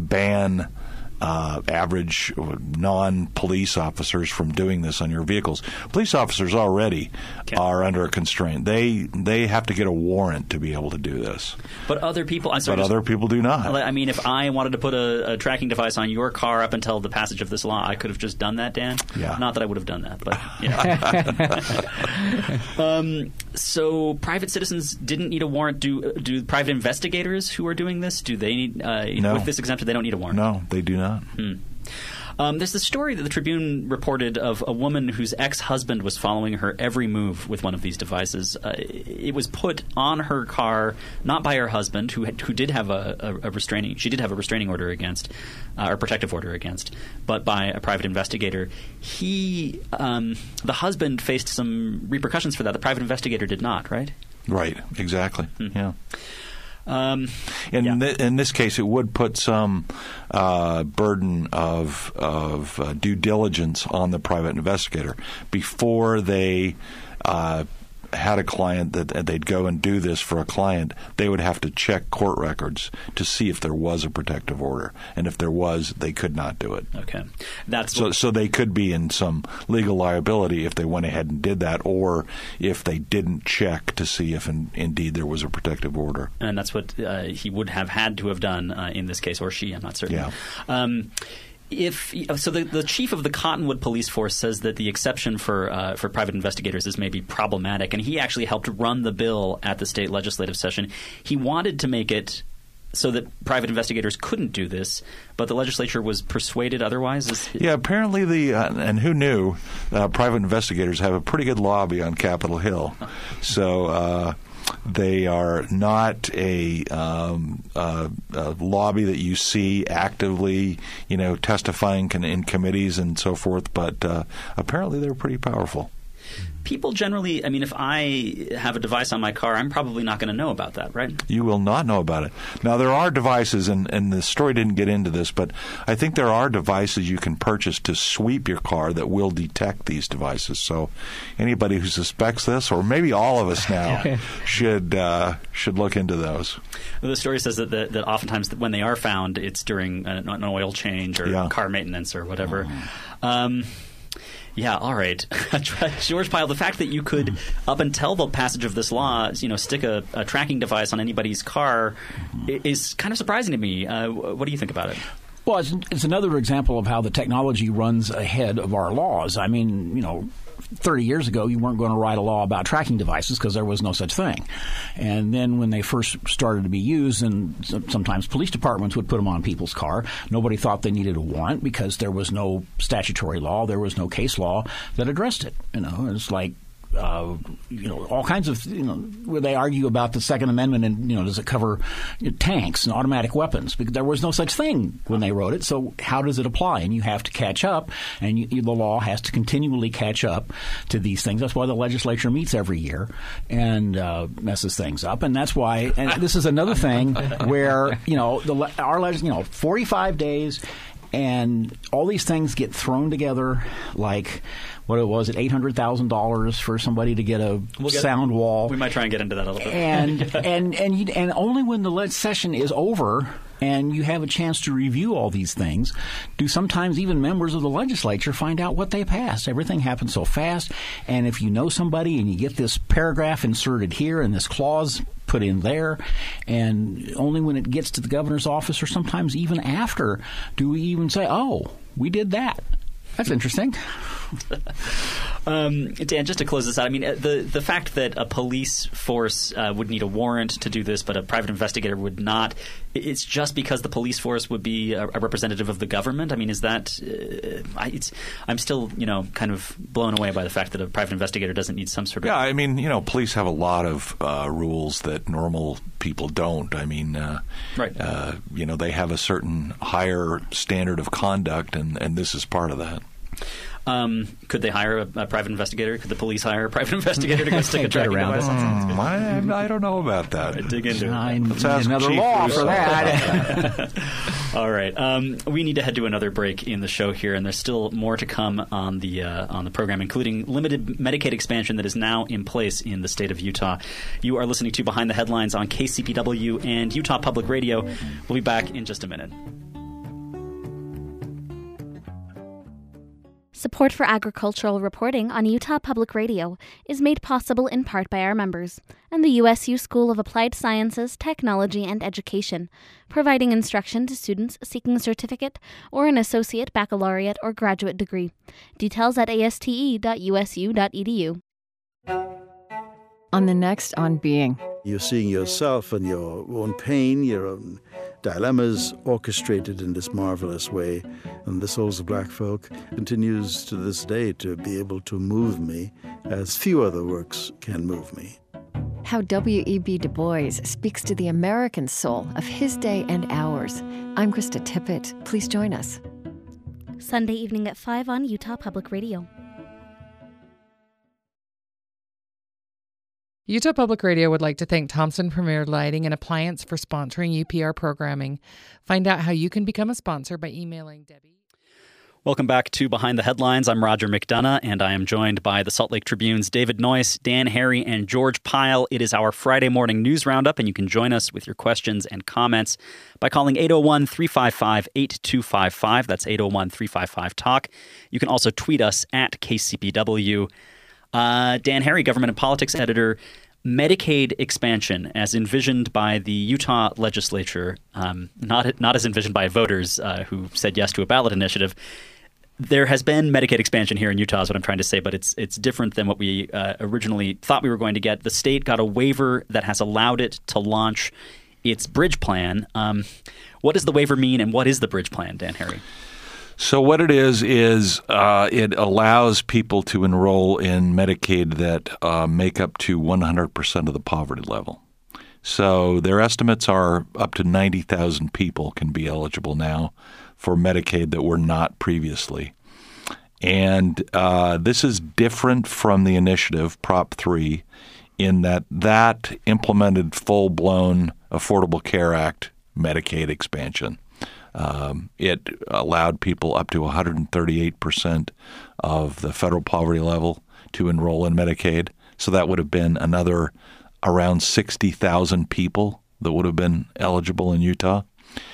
ban uh, average non-police officers from doing this on your vehicles. Police officers already okay. are under a constraint. They they have to get a warrant to be able to do this. But other people, I'm sorry, but just, other people do not. I mean, if I wanted to put a, a tracking device on your car up until the passage of this law, I could have just done that, Dan. Yeah. Not that I would have done that, but yeah. um, so private citizens didn't need a warrant. Do do private investigators who are doing this? Do they need uh, no. with this exemption? They don't need a warrant. No, they do not. Hmm. Um, there's the story that the Tribune reported of a woman whose ex-husband was following her every move with one of these devices. Uh, it was put on her car, not by her husband, who had, who did have a, a, a restraining. She did have a restraining order against, uh, or protective order against, but by a private investigator. He, um, the husband, faced some repercussions for that. The private investigator did not, right? Right. Exactly. Mm-hmm. Yeah. Um, in yeah. th- in this case, it would put some uh, burden of of uh, due diligence on the private investigator before they uh, had a client that that they'd go and do this for a client. They would have to check court records to see if there was a protective order, and if there was, they could not do it. Okay, that's so. So they could be in some legal liability if they went ahead and did that, or if they didn't check to see if in, indeed there was a protective order. And that's what uh, he would have had to have done uh, in this case, or she. I'm not certain. Yeah. Um, If so, the, the chief of the Cottonwood Police Force says that the exception for uh, for private investigators is maybe problematic, and he actually helped run the bill at the state legislative session. He wanted to make it so that private investigators couldn't do this, but the legislature was persuaded otherwise. Is, yeah, apparently the uh, and who knew uh, private investigators have a pretty good lobby on Capitol Hill, so. Uh, They are not a, um, uh, a lobby that you see actively, you know, testifying con- in committees and so forth. But uh, apparently, they're pretty powerful. People generally, I mean, if I have a device on my car, I'm probably not going to know about that, right? You will not know about it. Now, there are devices, and, and the story didn't get into this, but I think there are devices you can purchase to sweep your car that will detect these devices. So anybody who suspects this, or maybe all of us now, should uh, should look into those. The story says that, that, that oftentimes when they are found, it's during an, an oil change or yeah. car maintenance or whatever. Mm-hmm. Um Yeah, all right. George Pyle, the fact that you could, up until the passage of this law, you know, stick a, a tracking device on anybody's car is kind of surprising to me. Uh, what do you think about it? Well, it's, it's another example of how the technology runs ahead of our laws. I mean, you know, thirty years ago, you weren't going to write a law about tracking devices because there was no such thing. And then when they first started to be used, and sometimes police departments would put them on people's car, nobody thought they needed a warrant because there was no statutory law, there was no case law that addressed it. You know, it's like Uh, you know, all kinds of, you know, where they argue about the Second Amendment and, you know, does it cover you know, tanks and automatic weapons? Because there was no such thing when they wrote it. So how does it apply? And you have to catch up, and you, the law has to continually catch up to these things. That's why the legislature meets every year and uh, messes things up. And that's why, and this is another thing where, you know, the our you know, forty-five days, and all these things get thrown together like, what it was, at eight hundred thousand dollars for somebody to get a we'll get, sound wall. We might try and get into that a little bit. And and and, you, and only when the leg session is over and you have a chance to review all these things do sometimes even members of the legislature find out what they passed. Everything happens so fast. And if you know somebody and you get this paragraph inserted here and this clause put in there, and only when it gets to the governor's office or sometimes even after do we even say, oh, we did that. That's interesting. um, Dan, just to close this out, I mean, the the fact that a police force uh, would need a warrant to do this, but a private investigator would not, it's just because the police force would be a, a representative of the government? I mean, is that uh, – I, it's, I'm still, you know, kind of blown away by the fact that a private investigator doesn't need some sort of – Yeah, I mean, you know, police have a lot of uh, rules that normal people don't. I mean, uh, right. uh, you know, they have a certain higher standard of conduct, and, and this is part of that. Um, could they hire a, a private investigator? Could the police hire a private investigator to go stick a tracking device on? Mm, I, I don't know about that. Right, dig into I it. Let's ask another Chief law Russo for that. All right. Um, we need to head to another break in the show here, and there's still more to come on the uh, on the program, including limited Medicaid expansion that is now in place in the state of Utah. You are listening to Behind the Headlines on K C P W and Utah Public Radio. We'll be back in just a minute. Support for agricultural reporting on Utah Public Radio is made possible in part by our members and the U S U School of Applied Sciences, Technology, and Education, providing instruction to students seeking a certificate or an associate, baccalaureate, or graduate degree. Details at a s t e dot u s u dot e d u. On the next On Being. You're seeing yourself and your own pain, your own dilemmas orchestrated in this marvelous way. And The Souls of Black Folk continues to this day to be able to move me as few other works can move me. How W E B Du Bois speaks to the American soul of his day and ours. I'm Krista Tippett. Please join us. Sunday evening at five on Utah Public Radio. Utah Public Radio would like to thank Thompson Premier Lighting and Appliance for sponsoring U P R programming. Find out how you can become a sponsor by emailing Debbie. Welcome back to Behind the Headlines. I'm Roger McDonough, and I am joined by the Salt Lake Tribune's David Noyce, Dan Harry, and George Pyle. It is our Friday morning news roundup, and you can join us with your questions and comments by calling eight oh one, three five five, eight two five five. That's eight oh one, three five five, talk. You can also tweet us at K C P W. Uh, Dan Harry, Government and Politics Editor. Medicaid expansion, as envisioned by the Utah legislature, um, not not as envisioned by voters uh, who said yes to a ballot initiative. There has been Medicaid expansion here in Utah, is what I'm trying to say, but it's it's different than what we uh, originally thought we were going to get. The state got a waiver that has allowed it to launch its bridge plan. Um, what does the waiver mean, and what is the bridge plan, Dan Harry? So what it is, is uh, it allows people to enroll in Medicaid that uh, make up to one hundred percent of the poverty level. So their estimates are up to ninety thousand people can be eligible now for Medicaid that were not previously. And uh, this is different from the initiative, Prop three, in that that implemented full-blown Affordable Care Act Medicaid expansion. Um, it allowed people up to one hundred thirty-eight percent of the federal poverty level to enroll in Medicaid. So that would have been another around sixty thousand people that would have been eligible in Utah.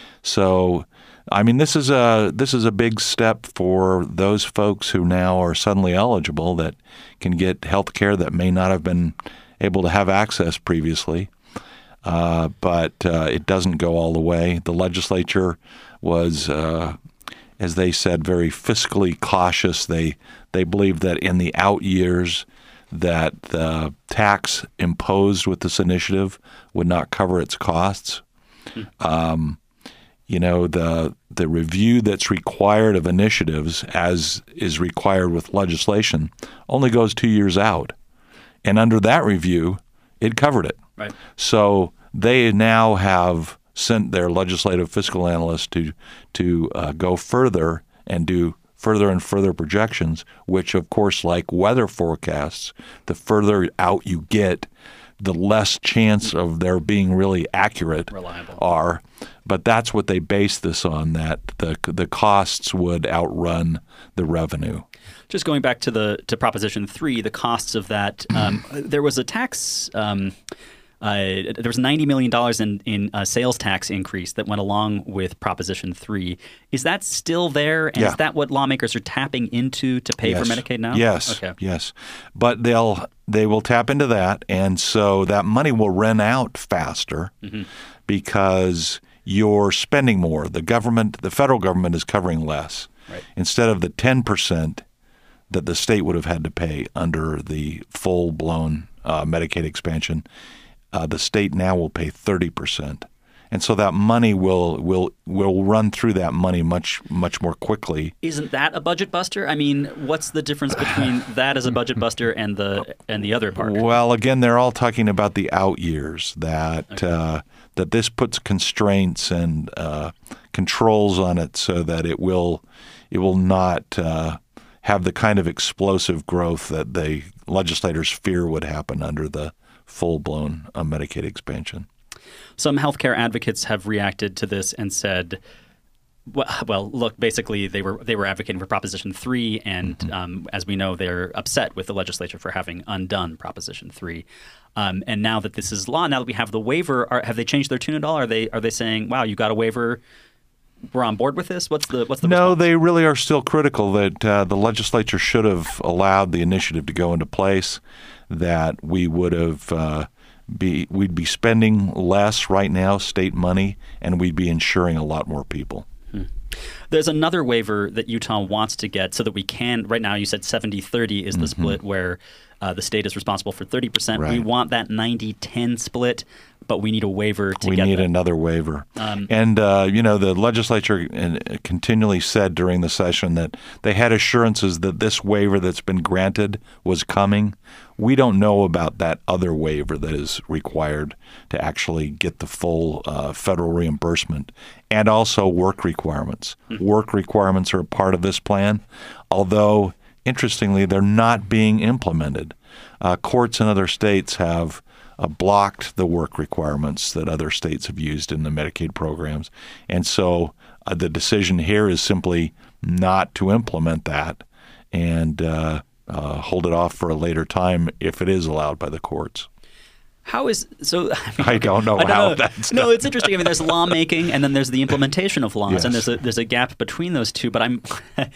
So, I mean, this is a this is a big step for those folks who now are suddenly eligible that can get health care that may not have been able to have access previously. Uh, but uh, it doesn't go all the way. The legislature was, uh, as they said, very fiscally cautious. They they believed that in the out years that the tax imposed with this initiative would not cover its costs. Um, you know, the the review that's required of initiatives, as is required with legislation, only goes two years out. And under that review, it covered it. Right. So they now have sent their legislative fiscal analysts to to uh, go further and do further and further projections, which, of course, like weather forecasts, the further out you get, the less chance of their being really accurate Reliable. are. But that's what they base this on, that the the costs would outrun the revenue. Just going back to the to Proposition three, the costs of that, um, there was a tax um, Uh, there was ninety million dollars in, in uh, sales tax increase that went along with Proposition three. Is that still there? And Yeah. is that what lawmakers are tapping into to pay Yes. for Medicaid now? Yes. Okay. Yes. But they'll they will tap into that, and so that money will run out faster Mhm. because you're spending more. The government, the federal government, is covering less. Right. Instead of the ten percent that the state would have had to pay under the full-blown uh, Medicaid expansion, uh, the state now will pay thirty percent. And so that money will will will run through that money much much more quickly. Isn't that a budget buster? I mean, what's the difference between that as a budget buster and the and the other part? Well, again, they're all talking about the out years, that uh, that this puts constraints and uh, controls on it so that it will it will not uh, have the kind of explosive growth that the legislators fear would happen under the full-blown uh, Medicaid expansion. Some healthcare advocates have reacted to this and said, well, well look, basically they were they were advocating for Proposition three, and Mm-hmm. um, as we know, they're upset with the legislature for having undone Proposition three. Um, and now that this is law, now that we have the waiver, are, have they changed their tune at all? Are they are they saying, wow, you got a waiver, we're on board with this? What's the what's the No, response? they really are still critical that uh, the legislature should have allowed the initiative to go into place, that we would have uh, be we'd be spending less right now, state money, and we'd be insuring a lot more people. There's another waiver that Utah wants to get so that we can, right now you said seventy thirty is the mm-hmm. split where uh, the state is responsible for thirty percent. Right. We want that ninety ten split, but we need a waiver to we get We need that. another waiver. Um, and, uh, you know, the legislature continually said during the session that they had assurances that this waiver that's been granted was coming. We don't know about that other waiver that is required to actually get the full uh, federal reimbursement, and also work requirements. Mm-hmm. Work requirements are a part of this plan, although, interestingly, they're not being implemented. Uh, courts in other states have uh, blocked the work requirements that other states have used in the Medicaid programs, and so uh, the decision here is simply not to implement that and uh Uh, hold it off for a later time if it is allowed by the courts. How is so? I, mean, I don't know I don't how know. that's no. done. It's interesting. I mean, there's lawmaking, and then there's the implementation of laws, yes. and there's a there's a gap between those two. But I'm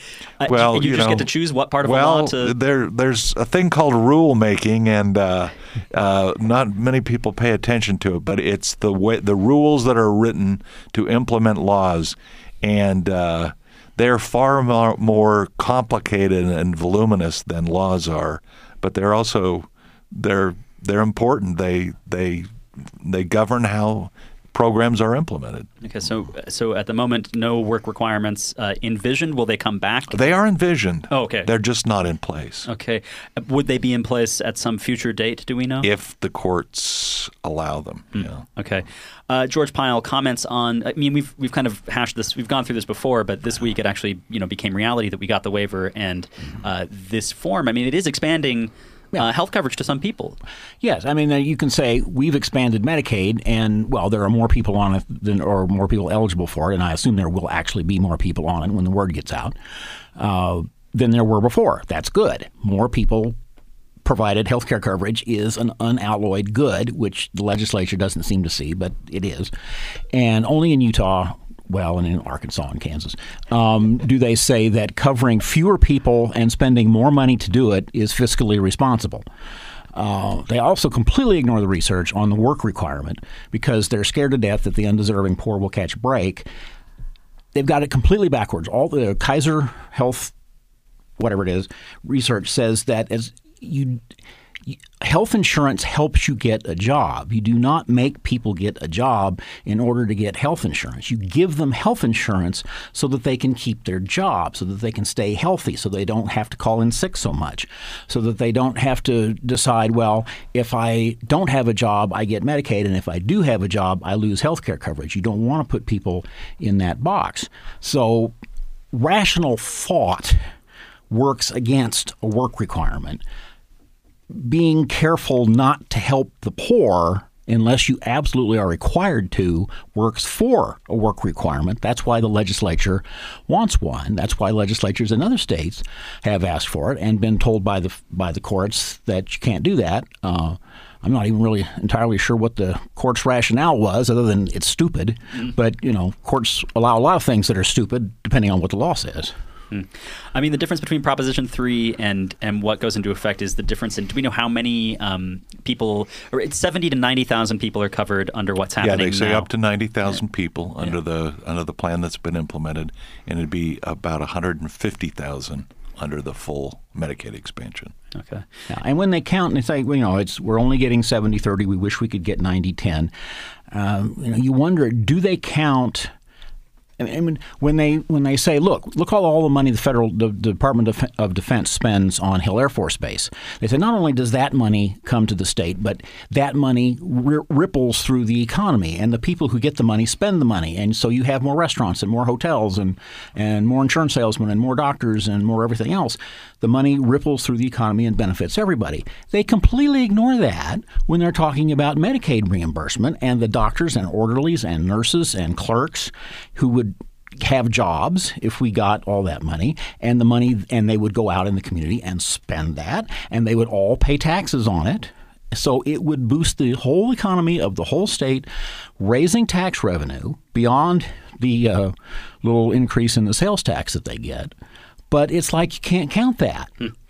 well, you, you, you just know, get to choose what part of well, a law to. there there's a thing called rulemaking, and uh, uh, not many people pay attention to it. But it's the way the rules that are written to implement laws, and uh, they're far more, more complicated and voluminous than laws are, but they're also they're they're important. They they they govern how programs are implemented. Okay, so so at the moment, no work requirements uh, envisioned. Will they come back? They are envisioned. Oh, okay. They're just not in place. Okay. Would they be in place at some future date, do we know? If the courts allow them. Mm. Yeah. Okay. Uh, George Pyle, comments on, I mean, we've we've kind of hashed this, we've gone through this before, but this week it actually, you know, became reality that we got the waiver and uh, this form. I mean, it is expanding Uh, health coverage to some people. Yes. I mean, uh, you can say we've expanded Medicaid and, well, there are more people on it than, or more people eligible for it, and I assume there will actually be more people on it when the word gets out, uh, than there were before. That's good. More people provided health care coverage is an unalloyed good, which the legislature doesn't seem to see, but it is. And only in Utah, well, and in Arkansas and Kansas, um, do they say that covering fewer people and spending more money to do it is fiscally responsible. Uh, they also completely ignore the research on the work requirement because they're scared to death that the undeserving poor will catch a break. They've got it completely backwards. All the Kaiser Health, whatever it is, research says that as you health insurance helps you get a job. You do not make people get a job in order to get health insurance. You give them health insurance so that they can keep their job, so that they can stay healthy, so they don't have to call in sick so much, so that they don't have to decide, well, if I don't have a job, I get Medicaid, and if I do have a job, I lose health care coverage. You don't want to put people in that box. So rational thought works against a work requirement. Being careful not to help the poor unless you absolutely are required to works for a work requirement. That's why the legislature wants one. That's why legislatures in other states have asked for it and been told by the by the courts that you can't do that. Uh, I'm not even really entirely sure what the court's rationale was, other than it's stupid. Mm. But, you know, courts allow a lot of things that are stupid depending on what the law says. I mean, the difference between Proposition three and, and what goes into effect is the difference in, do we know how many um, people, or it's seventy to ninety thousand people are covered under what's happening now? Yeah, they say now. up to ninety thousand yeah. people under yeah. the under the plan that's been implemented, and it'd be about one hundred fifty thousand under the full Medicaid expansion. Okay. Yeah, and when they count and they say, well, you know, it's we're only getting seventy thirty, we wish we could get ninety ten, um, you know, you wonder, do they count... I mean, when they when they say, look, look all, all the money the federal the, the Department of, of Defense spends on Hill Air Force Base. They say not only does that money come to the state, but that money r- ripples through the economy, and the people who get the money spend the money, and so you have more restaurants and more hotels and and more insurance salesmen and more doctors and more everything else. The money ripples through the economy and benefits everybody. They completely ignore that when they're talking about Medicaid reimbursement and the doctors and orderlies and nurses and clerks who would have jobs if we got all that money, and the money, and they would go out in the community and spend that, and they would all pay taxes on it. So it would boost the whole economy of the whole state, raising tax revenue beyond the uh, little increase in the sales tax that they get. But it's like you can't count that. Hmm.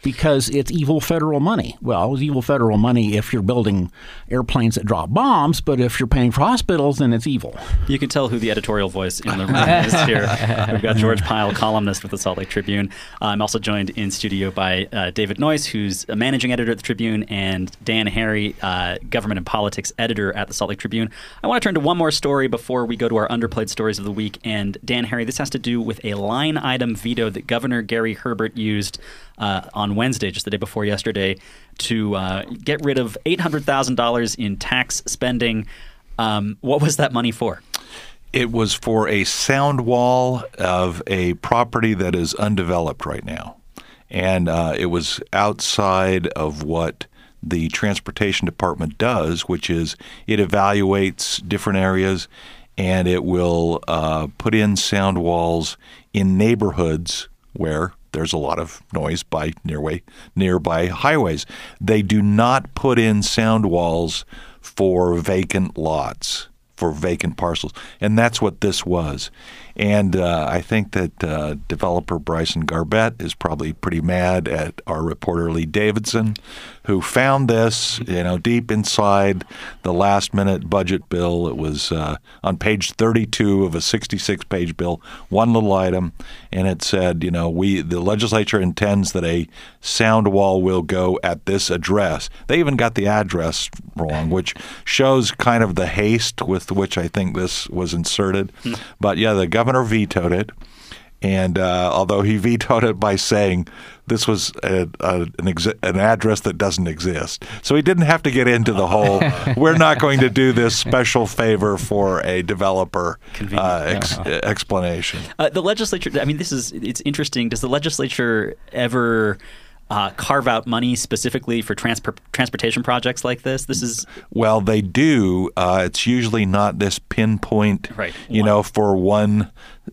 because it's evil federal money. Well, it's evil federal money if you're building airplanes that drop bombs, but if you're paying for hospitals, then it's evil. You can tell who the editorial voice in the room is here. We've got George Pyle, columnist with the Salt Lake Tribune. Uh, I'm also joined in studio by uh, David Noyce, who's a managing editor at the Tribune, and Dan Harry, uh, government and politics editor at the Salt Lake Tribune. I want to turn to one more story before we go to our underplayed stories of the week. And Dan Harry, this has to do with a line item veto that Governor Gary Herbert used uh, on Wednesday, just the day before yesterday, to uh, get rid of eight hundred thousand dollars in tax spending. Um, what was that money for? It was for a sound wall of a property that is undeveloped right now. And uh, it was outside of what the Transportation Department does, which is it evaluates different areas and it will uh, put in sound walls in neighborhoods where there's a lot of noise by nearby, nearby highways. They do not put in sound walls for vacant lots, for vacant parcels. And that's what this was. And uh, I think that uh, developer Bryson Garbett is probably pretty mad at our reporter Lee Davidson, who found this, you know, deep inside the last-minute budget bill. It was uh, on page thirty-two of a sixty-six page bill, one little item, and it said, you know, we the legislature intends that a sound wall will go at this address. They even got the address wrong, which shows kind of the haste with which I think this was inserted. But yeah, the governor vetoed it, and uh, although he vetoed it by saying this was a, a, an, ex- an address that doesn't exist, so he didn't have to get into the whole we're not going to do this special favor for a developer uh, ex- uh-huh. explanation. Uh, the legislature, I mean, this is it's interesting. Does the legislature ever Uh, carve out money specifically for transport transportation projects like this? This is well, they do. Uh, it's usually not this pinpoint, right. you one. know, for one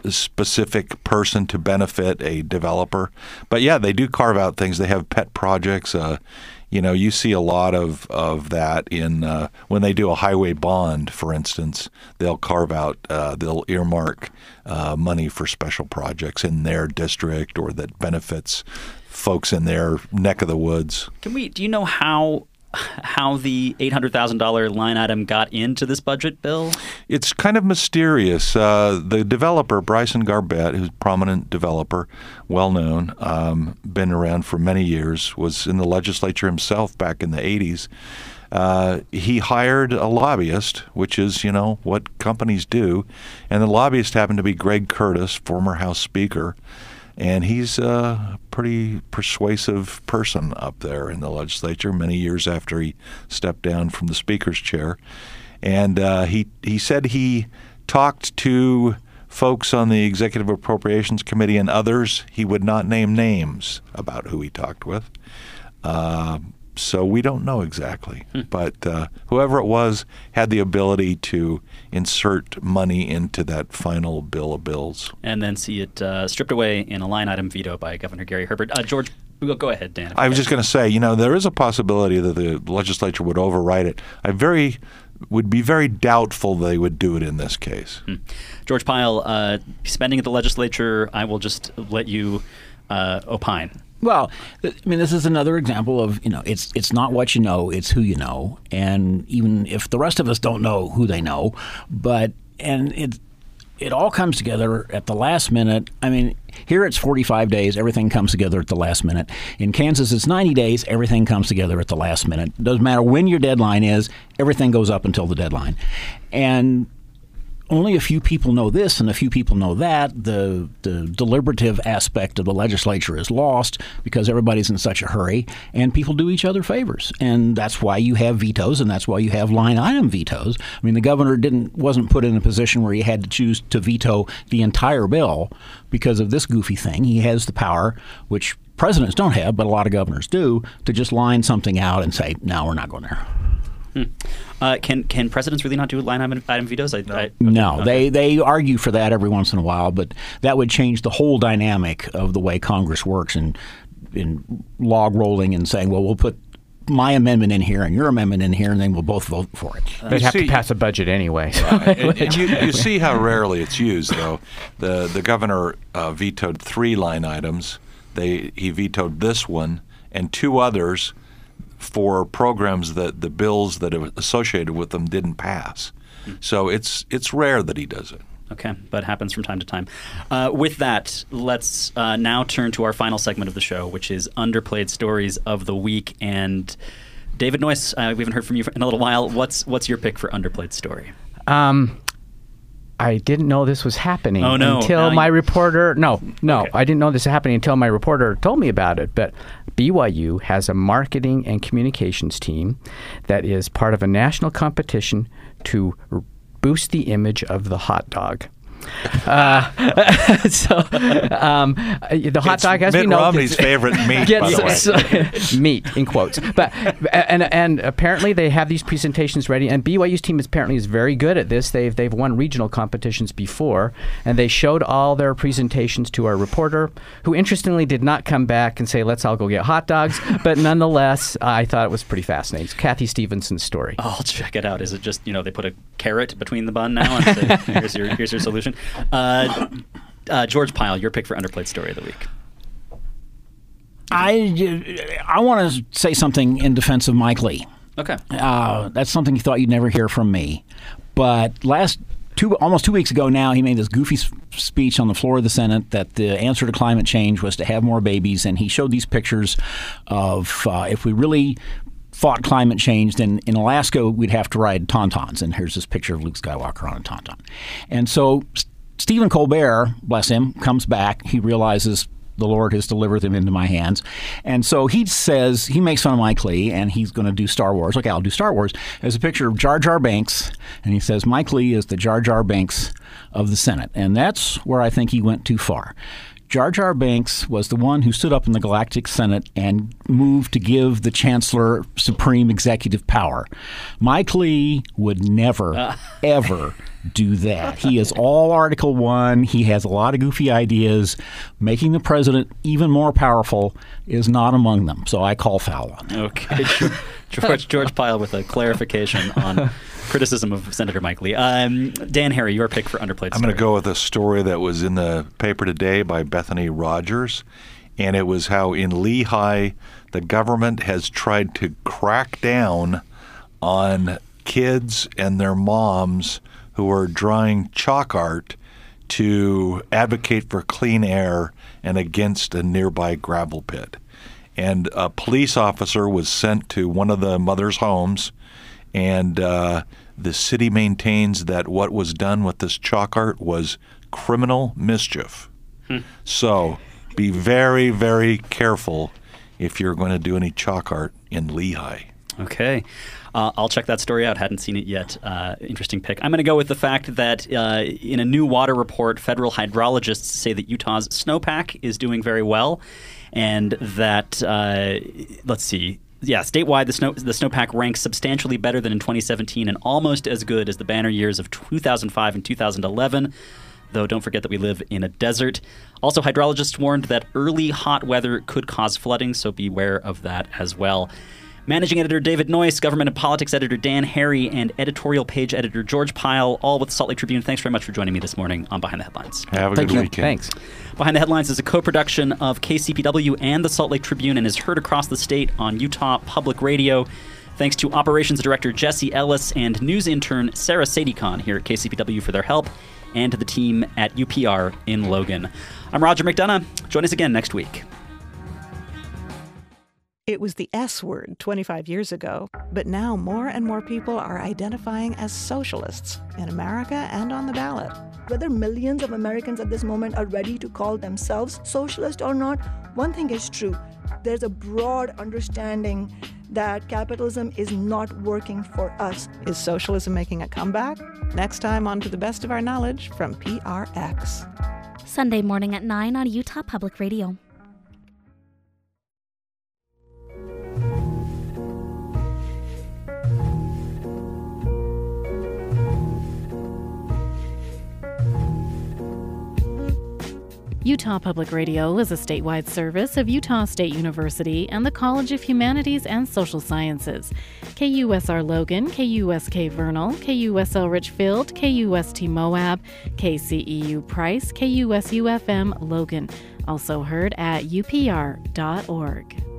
specific person to benefit a developer. But yeah, they do carve out things. They have pet projects. Uh, you know, you see a lot of of that in uh, when they do a highway bond, for instance. They'll carve out, uh, they'll earmark uh, money for special projects in their district or that benefits folks in their neck of the woods. Can we? Do you know how how the eight hundred thousand dollars line item got into this budget bill? It's kind of mysterious. Uh, the developer, Bryson Garbett, who's a prominent developer, well known, um, been around for many years, was in the legislature himself back in the eighties. Uh, he hired a lobbyist, which is, you know, what companies do, and the lobbyist happened to be Greg Curtis, former House Speaker. And he's a pretty persuasive person up there in the legislature many years after he stepped down from the speaker's chair. And uh, he, he said he talked to folks on the Executive Appropriations Committee and others. He would not name names about who he talked with. Uh, so we don't know exactly. Hmm. But uh, whoever it was had the ability to insert money into that final bill of bills. And then see it uh, stripped away in a line item veto by Governor Gary Herbert. Uh, George, go ahead, Dan. I was just going to say, you know, there is a possibility that the legislature would override it. I very would be very doubtful they would do it in this case. Hmm. George Pyle, uh, spending at the legislature, I will just let you uh, opine. Well, I mean, this is another example of, you know, it's it's not what you know, it's who you know. And even if the rest of us don't know who they know, but and it it all comes together at the last minute. I mean, here it's forty-five days, everything comes together at the last minute. In Kansas, it's ninety days, everything comes together at the last minute. Doesn't matter when your deadline is, everything goes up until the deadline. And only a few people know this and a few people know that. The the deliberative aspect of the legislature is lost because everybody's in such a hurry and people do each other favors. And that's why you have vetoes and that's why you have line item vetoes. I mean, the governor didn't wasn't put in a position where he had to choose to veto the entire bill because of this goofy thing. He has the power, which presidents don't have, but a lot of governors do, to just line something out and say, no, we're not going there. Hmm. Uh, can can presidents really not do line item, item vetoes? I, no, I, okay, no okay. they they argue for that every once in a while, but that would change the whole dynamic of the way Congress works and in log rolling and saying, well, we'll put my amendment in here and your amendment in here, and then we'll both vote for it. Uh, They'd have see, to pass a budget anyway. So. Right. and, and you, you see how rarely it's used, though. The the governor uh, vetoed three line items. They he vetoed this one, and two others for programs that the bills that are associated with them didn't pass. So it's it's rare that he does it. Okay, but happens from time to time. Uh, with that, let's uh, now turn to our final segment of the show, which is Underplayed Stories of the Week. And David Noyce, uh, we haven't heard from you in a little while. What's what's your pick for Underplayed Story? Um, I didn't know this was happening oh, no. until now my you... reporter. No, no, okay. I didn't know this was happening until my reporter told me about it. But B Y U has a marketing and communications team that is part of a national competition to r- boost the image of the hot dog. Uh, so um, the hot it's dog, as Mitt we know, Romney's gets, favorite meat, gets, by the way. So, meat in quotes. But and and apparently they have these presentations ready. And B Y U's team is apparently is very good at this. They've they've won regional competitions before, and they showed all their presentations to our reporter, who interestingly did not come back and say, "Let's all go get hot dogs." But nonetheless, I thought it was pretty fascinating. It's Kathy Stevenson's story. Oh, I'll check it out. Is it just, you know, they put a carrot between the bun now and say, here's your here's your solution? Uh, uh, George Pyle, your pick for Underplayed Story of the Week. I, I want to say something in defense of Mike Lee. Okay. Uh, that's something you thought you'd never hear from me. But last two, almost two weeks ago now, he made this goofy s- speech on the floor of the Senate that the answer to climate change was to have more babies. And he showed these pictures of uh, if we really fought climate change, then in Alaska we'd have to ride tauntauns. And here's this picture of Luke Skywalker on a tauntaun. And so Stephen Colbert, bless him, comes back. He realizes the Lord has delivered them into my hands. And so he says, he makes fun of Mike Lee, and he's going to do Star Wars. Okay, I'll do Star Wars. There's a picture of Jar Jar Binks, and he says, Mike Lee is the Jar Jar Binks of the Senate. And that's where I think he went too far. Jar Jar Binks was the one who stood up in the Galactic Senate and moved to give the Chancellor supreme executive power. Mike Lee would never, uh. ever do that. He is all Article One. He has a lot of goofy ideas. Making the president even more powerful is not among them. So I call foul on that. Okay. George, George Pyle with a clarification on criticism of Senator Mike Lee. Um, Dan Harry, your pick for Underplayed Story. I'm going to go with a story that was in the paper today by Bethany Rogers, and it was how in Lehigh the government has tried to crack down on kids and their moms who are drawing chalk art to advocate for clean air and against a nearby gravel pit. And a police officer was sent to one of the mothers' homes, and uh, the city maintains that what was done with this chalk art was criminal mischief. Hmm. So be very, very careful if you're going to do any chalk art in Lehigh. Okay. Uh, I'll check that story out. Hadn't seen it yet. Uh, interesting pick. I'm going to go with the fact that uh, in a new water report, federal hydrologists say that Utah's snowpack is doing very well, and that, uh, let's see, yeah, statewide, the snow the snowpack ranks substantially better than in twenty seventeen and almost as good as the banner years of two thousand five and two thousand eleven. Though don't forget that we live in a desert. Also, hydrologists warned that early hot weather could cause flooding, so beware of that as well. Managing editor David Noyce, government and politics editor Dan Harry, and editorial page editor George Pyle, all with the Salt Lake Tribune. Thanks very much for joining me this morning on Behind the Headlines. Have a Thank good you. weekend. Thanks. Behind the Headlines is a co-production of K C P W and the Salt Lake Tribune and is heard across the state on Utah Public Radio. Thanks to Operations Director Jesse Ellis and news intern Sarah Sadikon here at K C P W for their help, and to the team at U P R in Logan. I'm Roger McDonough. Join us again next week. It was the S word twenty-five years ago, but now more and more people are identifying as socialists in America and on the ballot. Whether millions of Americans at this moment are ready to call themselves socialist or not, one thing is true. There's a broad understanding that capitalism is not working for us. Is socialism making a comeback? Next time on To the Best of Our Knowledge from P R X. Sunday morning at nine on Utah Public Radio. Utah Public Radio is a statewide service of Utah State University and the College of Humanities and Social Sciences. K U S R Logan, K U S K Vernal, K U S L Richfield, K U S T Moab, K C E U Price, K U S U F M Logan. Also heard at U P R dot org.